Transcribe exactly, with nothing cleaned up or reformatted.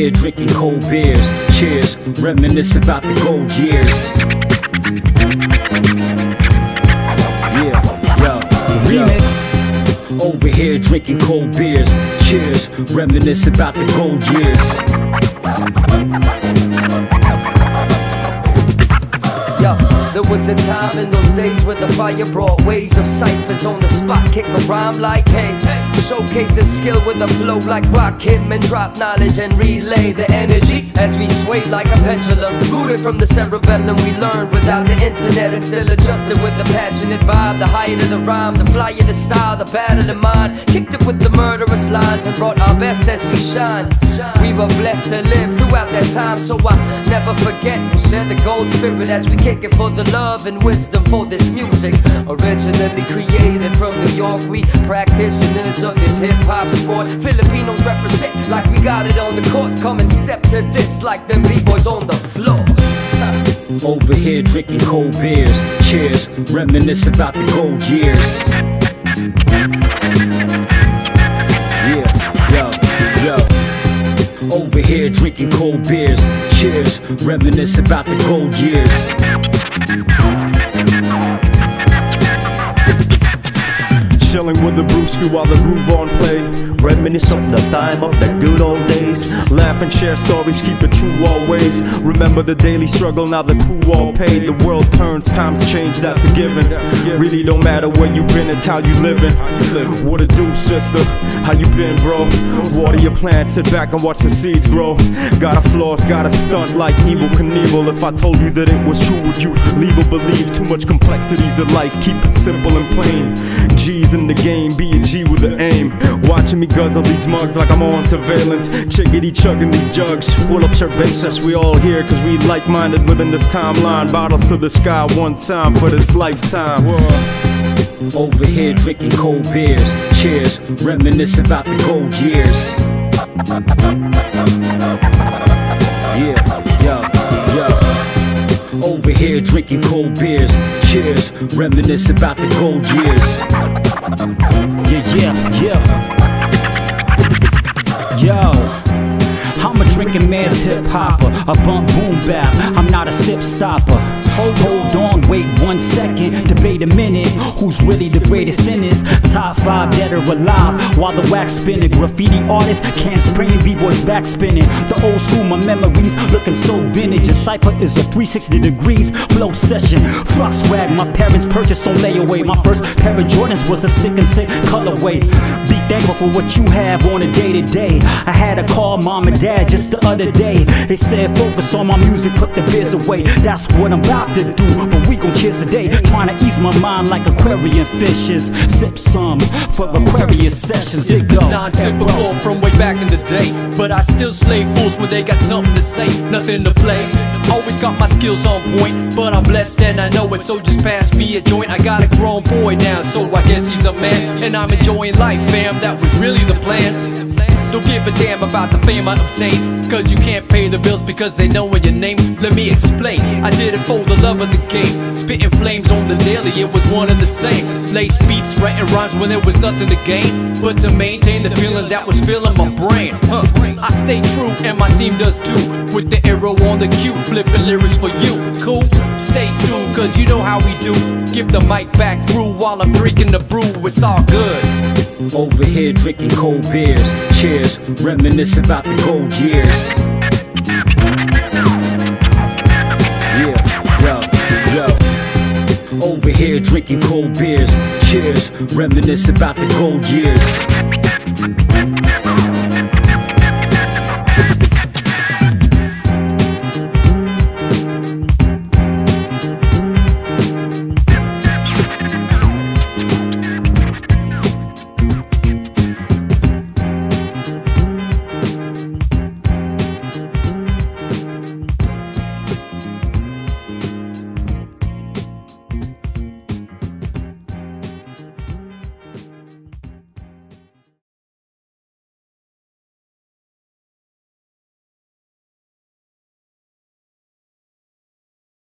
here drinking cold beers. Cheers, reminisce about the gold years. Yeah, yo, remix. Over here drinking cold beers. Cheers, reminisce about the gold years. Yo, there was a time in those days where the fire brought waves of ciphers on the spot. Kick a rhyme like hey, showcase the skill with a flow like rock him and drop knowledge and relay the energy as we swayed like a pendulum. Rooted from the cerebellum we learned without the internet and still adjusted with the passionate vibe. The higher the rhyme, the flyer the style, the badder the mind. Kicked it with the murderous lines and brought our best as we shine. We were blessed to live throughout that time, so I never forget and share the gold spirit as we kick it for the love and wisdom for this music. Originally created from New York, we practitioners of this hip-hop sport. Filipinos represent like we got it on the court. Come and step to this like them b-boys on the floor. Over here drinking cold beers. Cheers, reminisce about the gold years. Yeah, yo, yo. Over here drinking cold beers. Cheers, reminisce about the gold years. Chilling with the brewski while the groove on play. Reminisce of the time of the good old days. Laugh and share stories, keep it true always. Remember the daily struggle, now the crew all paid. The world turns, times change, that's a given. Really don't matter where you been, it's how you living. What it do, sister? How you been, bro? Water your plants, sit back and watch the seeds grow. Got a flaws, got a stunt like Evel Knievel. If I told you that it was true, would you leave or believe? Too much complexities of life, keep it simple and plain. G's in the game, be a G with an aim. Watching me guzzle these mugs like I'm on surveillance. Chickadee chugging these jugs, full of cervezas. We all here cause we like-minded within this timeline. Bottles to the sky one time for this lifetime. Whoa. Over here drinking cold beers. Cheers, reminisce about the gold years. Yeah, yo, yo. Over here drinking cold beers. Cheers, reminisce about the gold years. Yeah, yeah, yeah. Yo, I'm a drinking man's hip hopper, a bump boom bap. I'm not a sip stopper. Hold, hold on, wait one second, debate a minute. Who's really the greatest in this? Top five dead or alive, while the wax spinning. Graffiti artists can't spring, b-boys back spinning. The old school, my memories looking so vintage. A cypher is a three sixty degrees flow session. Frock swag, my parents purchased on layaway. My first pair of Jordans was a sick and sick colorway. Be thankful for what you have on a day to day. I had to call mom and dad just the other day. They said focus on my music, put the biz away. That's what I'm about to do, but we gon' cheers today. Trying to ease my mind like aquarium fishes. Sip some for Aquarius sessions. It's the non-typical from way back in the day, but I still slay fools when they got something to say. Nothing to play, always got my skills on point. But I'm blessed and I know it, so just pass me a joint. I got a grown boy now, so I guess he's a man. And I'm enjoying life, fam, that was really the plan. Don't give a damn about the fame I obtained, cause you can't pay the bills because they know your name. Let me explain, I did it for the love of the game. Spitting flames on the daily, it was one and the same. Lace beats, writing rhymes when there was nothing to gain, but to maintain the feeling that was filling my brain. Huh. I stay true and my team does too, with the arrow on the cue, flipping lyrics for you. Cool? Stay tuned cause you know how we do. Give the mic back through while I'm drinking the brew, it's all good. Over here drinking cold beers. Cheers, reminisce about the gold years. Yeah, yo, yo. Over here drinking cold beers. Cheers, reminisce about the gold years.